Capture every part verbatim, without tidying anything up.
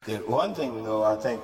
Yeah, one thing though, I think.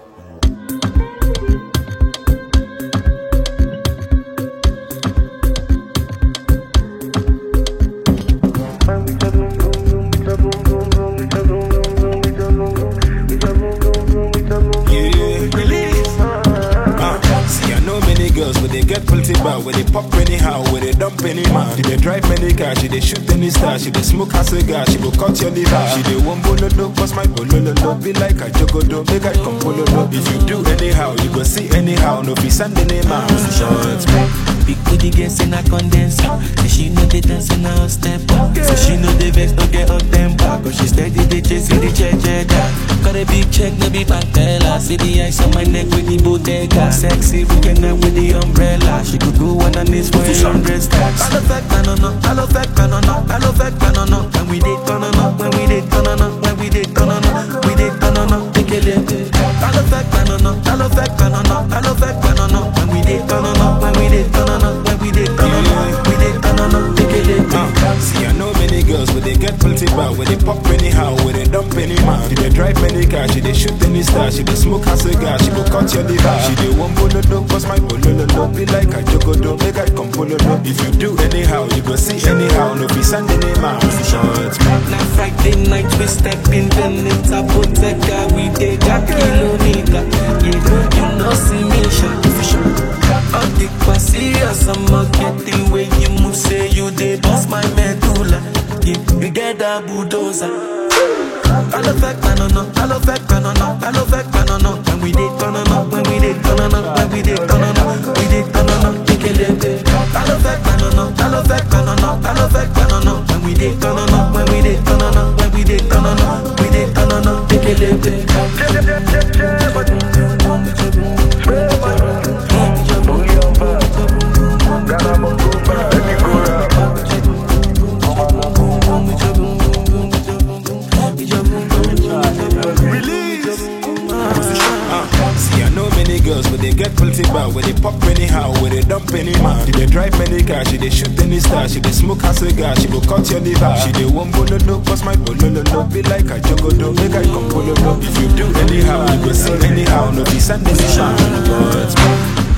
But they get plenty bad, where they pop anyhow, where they dump any man. She they drive many cars, she they shoot any star, she they smoke a cigar, she go cut your liver. She they one bololo, bust my bololo, be like a jogodo, make I come bololo. If you do anyhow, you go see anyhow, no be sending a man. Shots, big booty gets in a condenser, so she know they dance in a step up. So she know they vex, don't get up temper, cause she steady, they chasing the check, check that. Got a big check, no be bank teller. See the ice on my neck with the bodega. Sexy, we can up with the umbrella. She could go on her knees for a hundred stacks. I love that, no, no, I love that, no, no, I love that, no, no. When we did, no, no, when we did, no, no, when we did, no, no, we did, no, no, take it, I love that, no, no, I love that, no, no, I love that, no, no. When we did, no, no, when we did, no, no, when we did, no, no, we did, no, no, take it. See, I know many girls, but they get plenty bad, where they pop anyhow, where they dump any man. She they drive many cars, she they shoot any star, she they smoke a cigar, she go cut your liver. She they one bololo, bust my bololo, be like a jogodo, make I come bololo. If you do anyhow, you go see anyhow, no be sending a man. Shots, now Friday night we step in, then it's a bodega, we take a kilometer. Yeah, you know see me shot for sure. All the serious, I'm not getting way you move, say you they boss my medulla. Yeah, we get that bulldozer. I love that, no, no, I love that, no, no, I love that, no, no. When we did, no, no, when we did, no, no, when we did, no, no, we did, no, no, take it, I love that, no, no, I love that, no, no, I love that, no, no. When we did, no, no, when we did, no, no, when we did, no, no, we did, no, no, take it, but they get plenty bad, where they pop anyhow, where they dump any man. She they drive many cars, she they shoot any star, she they smoke a cigar, she go cut your liver. She they one bololo, bust my bololo, be like a jogodo, make I come bololo. If you do anyhow, you go see anyhow, no be sending a man.